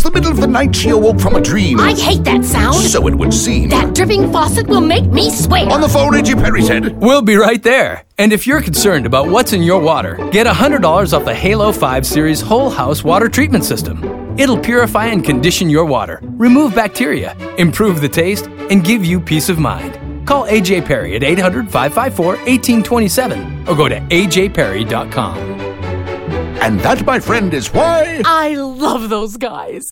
the middle of the night she awoke from a dream. I hate that sound. So it would seem. That dripping faucet will make me swear. On the phone, A.J. Perry said. We'll be right there. And if you're concerned about what's in your water, get $100 off the Halo 5 Series Whole House Water Treatment System. It'll purify and condition your water, remove bacteria, improve the taste, and give you peace of mind. Call A.J. Perry at 800-554-1827 or go to ajperry.com. And that, my friend, is why... I love those guys.